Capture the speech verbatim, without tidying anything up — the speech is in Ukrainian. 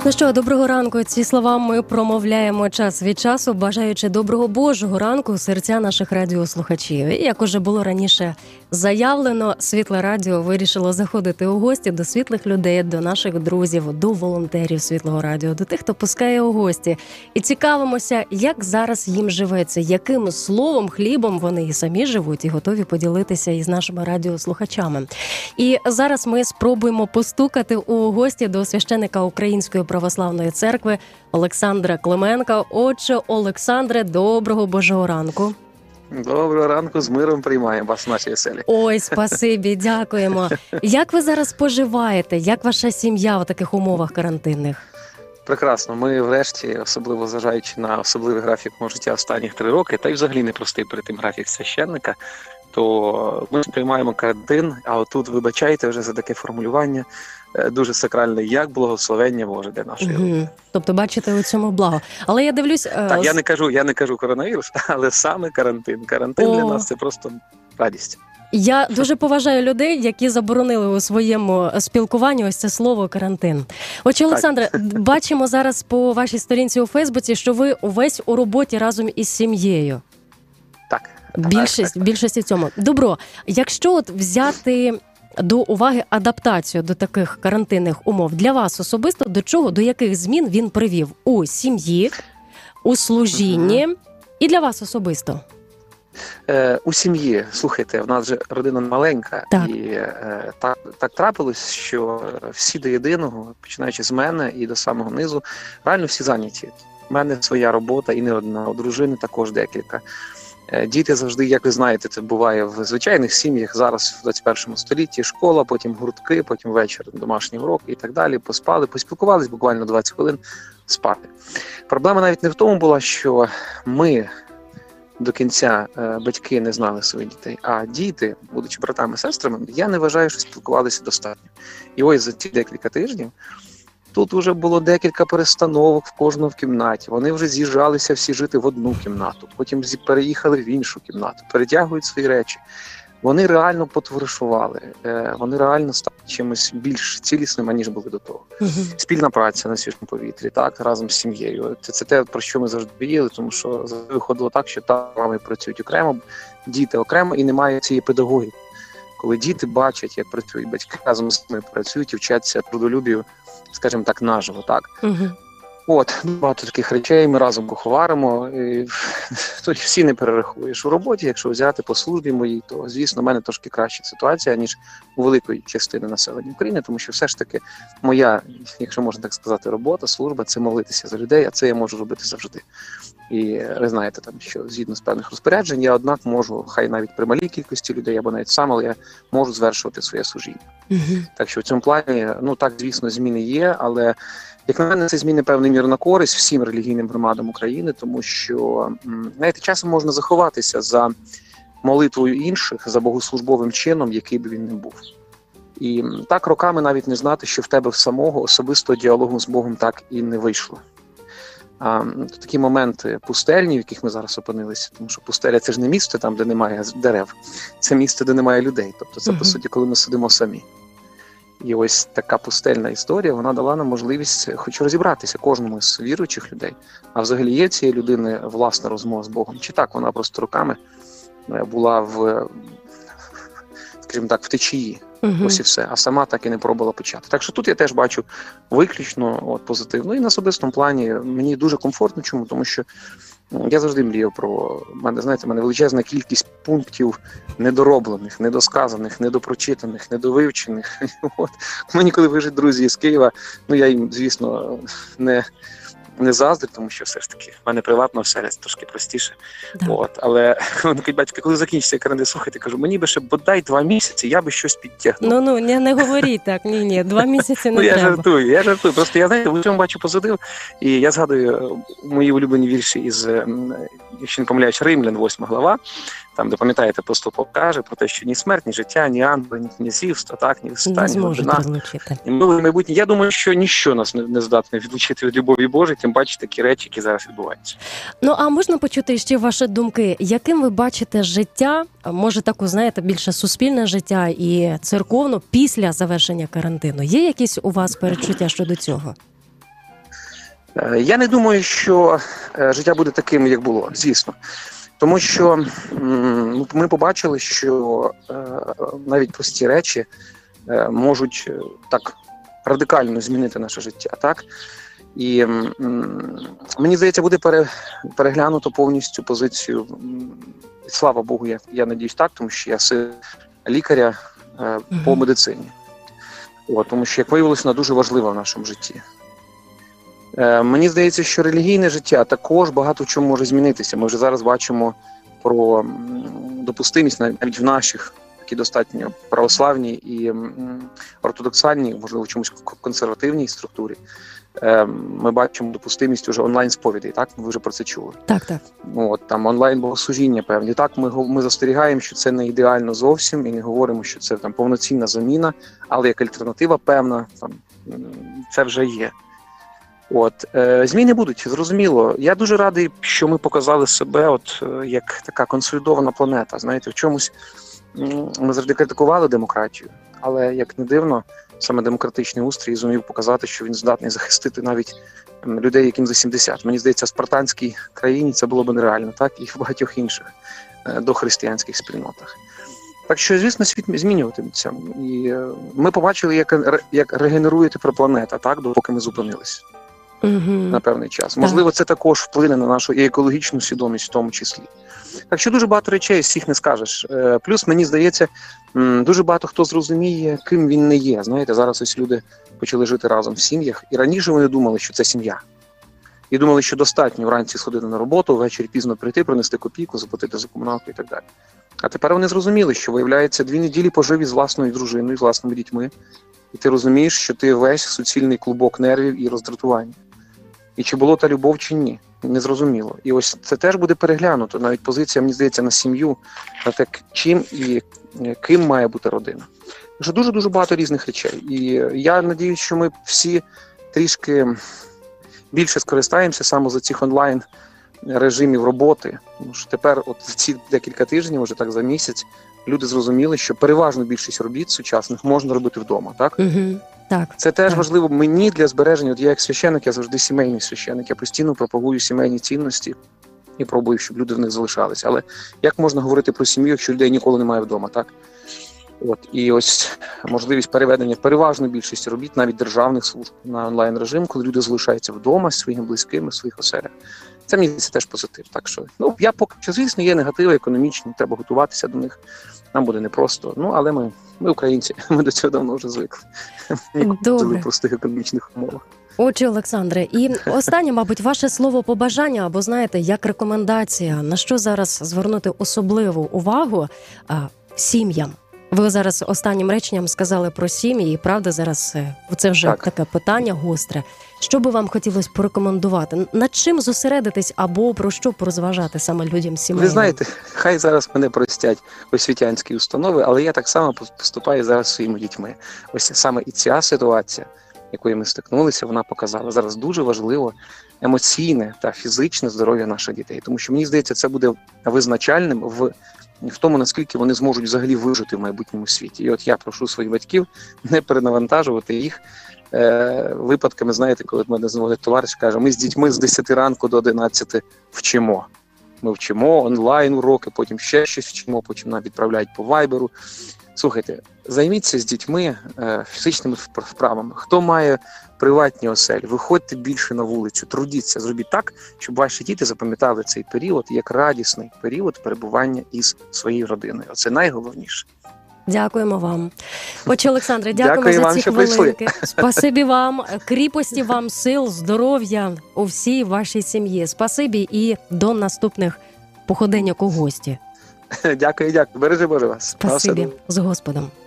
Ну що, доброго ранку. Ці слова ми промовляємо час від часу, бажаючи доброго Божого ранку серця наших радіослухачів. І як уже було раніше заявлено, Світле Радіо вирішило заходити у гості до світлих людей, до наших друзів, до волонтерів Світлого Радіо, до тих, хто пускає у гості. І цікавимося, як зараз їм живеться, яким словом, хлібом вони і самі живуть, і готові поділитися із нашими радіослухачами. І зараз ми спробуємо постукати у гості до священика Української православної церкви Олександра Клименка. Отже, Олександре, доброго Божого ранку. Доброго ранку, з миром приймаємо вас в нашій оселі. Ой, спасибі, дякуємо. Як ви зараз поживаєте? Як ваша сім'я у таких умовах карантинних? Прекрасно. Ми врешті, особливо зважаючи на особливий графік мого життя останніх три роки, та й взагалі непростий перед тим графік священника, то ми приймаємо карантин, а отут, вибачайте вже за таке формулювання, дуже сакральне, як благословення Боже для нашої угу. роботи. Тобто бачите у цьому благо. Але я дивлюсь... Так, я не кажу, я не кажу коронавірус, але саме карантин. Карантин О. для нас – це просто радість. Я дуже поважаю людей, які заборонили у своєму спілкуванні ось це слово «карантин». Отже, Олександре, бачимо зараз по вашій сторінці у Фейсбуці, що ви увесь у роботі разом із сім'єю. Так. Більшість, так, так. більшості цьому. Добро, якщо от взяти до уваги адаптацію до таких карантинних умов, для вас особисто до чого, до яких змін він привів у сім'ї, у служінні угу. і для вас особисто? Е, у сім'ї, слухайте, в нас же родина маленька, так. і е, так, так трапилось, що всі до єдиного, починаючи з мене і до самого низу, реально всі зайняті. У мене своя робота і не одна, у дружини також декілька. Діти завжди, як ви знаєте, це буває в звичайних сім'ях, зараз в двадцять першому столітті, школа, потім гуртки, потім вечір, домашній урок і так далі, поспали, поспілкувались буквально двадцять хвилин, спати. Проблема навіть не в тому була, що ми до кінця батьки не знали своїх дітей, а діти, будучи братами і сестрами, я не вважаю, що спілкувалися достатньо. І ось за ці декілька тижнів тут вже було декілька перестановок в кожному в кімнаті. Вони вже з'їжджалися всі жити в одну кімнату, потім переїхали в іншу кімнату, перетягують свої речі. Вони реально потоваришували, вони реально стали чимось більш цілісним, аніж були до того. Угу. Спільна праця на свіжому повітрі, так, разом з сім'єю. Це, це те, про що ми завжди мріяли, тому що завжди виходило так, що там мами працюють окремо, діти окремо, і немає цієї педагогіки. Коли діти бачать, як працюють батьки, разом з ними працюють і вчаться трудолюбію, скажімо так, наживо, так? Угу. От, багато таких речей, ми разом куховаримо, і всі не перерахуєш у роботі, якщо взяти по службі моїй, то, звісно, в мене трошки краща ситуація, ніж у великої частини населення України, тому що все ж таки моя, якщо можна так сказати, робота, служба – це молитися за людей, а це я можу робити завжди. І ви знаєте, там, що згідно з певних розпоряджень, я, однак, можу, хай навіть при малій кількості людей, або навіть сам, але я можу звершувати своє служіння. Uh-huh. Так що в цьому плані, ну так, звісно, зміни є, але, як на мене, це зміни певною мірою на користь всім релігійним громадам України, тому що, знаєте, часом можна заховатися за молитвою інших, за богослужбовим чином, який би він не був. І так роками навіть не знати, що в тебе самого особистого діалогу з Богом так і не вийшло. А, такі моменти пустельні, в яких ми зараз опинилися, тому що пустеля – це ж не місце там, де немає дерев, це місце, де немає людей, тобто це, uh-huh. по суті, коли ми сидимо самі. І ось така пустельна історія, вона дала нам можливість хоч розібратися кожному з віруючих людей, а взагалі є цієї людини власна розмова з Богом, чи так вона просто роками була в, скажімо так, в течії. Uh-huh. Ось і все, а сама так і не пробувала почати. Так що тут я теж бачу виключно от, позитивно. І на особистому плані мені дуже комфортно. Чому? Тому що ну, я завжди мріяв про, мене, знаєте, в мене величезна кількість пунктів недороблених, недосказаних, недопрочитаних, недовивчених. От. Мені коли вижить друзі з Києва, ну я їм, звісно, не... не заздрю, тому що все ж таки в мене приватна оселя, це трошки простіше. Да. От, але батько, коли закінчиться карантин, слухайте, кажу, мені би ще бодай два місяці, я би щось підтягнув. Ну, ну, не, не говоріть так, ні, ні, два місяці не ну, треба. Я жартую, я жартую. Просто я, знаєте, в цьому бачу позитив, і я згадую мої улюблені вірші із, якщо не помиляюсь, Римлян, восьма глава, там, де, пам'ятаєте, апостол каже про те, що ні смерть, ні життя, ні ангели, ні князівство, так, ні висота, ні глибина. І ми, майбутнє, я думаю, що ніщо нас не, не здатне відлучити від любові Божої, тим паче такі речі, які зараз відбуваються. Ну, а можна почути ще ваші думки? Яким ви бачите життя, може таку, знаєте, більше суспільне життя і церковно після завершення карантину? Є якісь у вас передчуття щодо цього? Я не думаю, що життя буде таким, як було, звісно. Тому що ми побачили, що навіть прості речі можуть так радикально змінити наше життя, так? І мені здається, буде переглянуто повністю позицію. Слава Богу, я, я надіюсь так, тому що я син лікаря е, по медицині. От, тому що, як виявилося, вона дуже важлива в нашому житті. Е, мені здається, що релігійне життя також багато в чому може змінитися. Ми вже зараз бачимо про допустимість навіть в наших такі достатньо православній і ортодоксальній, можливо, в чомусь консервативній структурі. Ми бачимо допустимість уже онлайн-сповідей, так? Ви вже про це чули. Так, так. От, там онлайн-богослужіння певні. Так, ми, ми застерігаємо, що це не ідеально зовсім, і не говоримо, що це там повноцінна заміна, але як альтернатива певна, там, це вже є. От, е, зміни будуть, зрозуміло. Я дуже радий, що ми показали себе от, як така консолідована планета. Знаєте, в чомусь ми завжди критикували демократію, але, як не дивно, саме демократичний устрій зумів показати, що він здатний захистити навіть людей, яким за сімдесят. Мені здається, в спартанській країні це було б нереально, так? І в багатьох інших дохристиянських спільнотах. Так що, звісно, світ змінюватиметься. І ми побачили, як, як регенерує тепер планета, так? Допоки ми зупинилися угу. на певний час. Можливо, це також вплине на нашу і екологічну свідомість в тому числі. Так що дуже багато речей всіх не скажеш. Плюс, мені здається, дуже багато хто зрозуміє, ким він не є. Знаєте, зараз ось люди почали жити разом в сім'ях, і раніше вони думали, що це сім'я. І думали, що достатньо вранці сходити на роботу, ввечері пізно прийти, принести копійку, заплатити за комуналку і так далі. А тепер вони зрозуміли, що, виявляється, дві неділі пожив із власною дружиною, з власними дітьми, і ти розумієш, що ти весь суцільний клубок нервів і роздратування. І чи було та любов, чи ні. Незрозуміло. І ось це теж буде переглянуто. Навіть позиція, мені здається, на сім'ю, на те, чим і ким має бути родина. Вже дуже-дуже багато різних речей. І я надіюсь, що ми всі трішки більше скористаємося саме за цих онлайн-режимів роботи. Тому що тепер, от ці декілька тижнів, вже так за місяць, люди зрозуміли, що переважну більшість робіт сучасних можна робити вдома, так? Угу. Так, це теж так. важливо мені для збереження. От я як священник, я завжди сімейний священник, я постійно пропагую сімейні цінності і пробую, щоб люди в них залишалися. Але як можна говорити про сім'ю, якщо людей ніколи немає вдома, так? От, і ось можливість переведення переважної більшості робіт, навіть державних служб, на онлайн-режим, коли люди залишаються вдома з своїми близькими, в своїх оселях. Це, мені здається, теж позитив. Так що, ну, я поки що, звісно, є негативи економічні, треба готуватися до них. Нам буде непросто. Ну, але ми, ми українці, ми до цього давно вже звикли. Ніколи жили в простих економічних умовах. Отже, Олександре, і останнє, мабуть, ваше слово побажання, або, знаєте, як рекомендація, на що зараз звернути особливу увагу а, сім'ям. Ви зараз останнім реченням сказали про сім'ї, і правда зараз це вже так. таке питання гостре. Що би вам хотілося порекомендувати? Над чим зосередитись або про що порозважати саме людям сімейним? Ви знаєте, хай зараз мене простять освітянські установи, але я так само поступаю зараз своїми дітьми. Ось саме і ця ситуація, якою ми стикнулися, вона показала. Зараз дуже важливо емоційне та фізичне здоров'я наших дітей. Тому що, мені здається, це буде визначальним в в тому, наскільки вони зможуть взагалі вижити в майбутньому світі. І от я прошу своїх батьків не перенавантажувати їх е, випадками, знаєте, коли в мене знову товариш каже, ми з дітьми з десяти ранку до одинадцяти вчимо. Ми вчимо онлайн-уроки, потім ще щось вчимо, потім нам відправляють по вайберу. Слухайте, займіться з дітьми е, фізичними вправами. Хто має приватні оселі, виходьте більше на вулицю, трудіться, зробіть так, щоб ваші діти запам'ятали цей період як радісний період перебування із своєю родиною. Це найголовніше. Дякуємо вам. Отже, Олександре, дякуємо Дякую за вам, ці що хвилинки. прийшли. Спасибі вам, кріпості вам, сил, здоров'я у всій вашій сім'ї. Спасибі і до наступних походеньок у гості. Дякую, дякую. Бережи Боже вас. Спасибі. З Господом.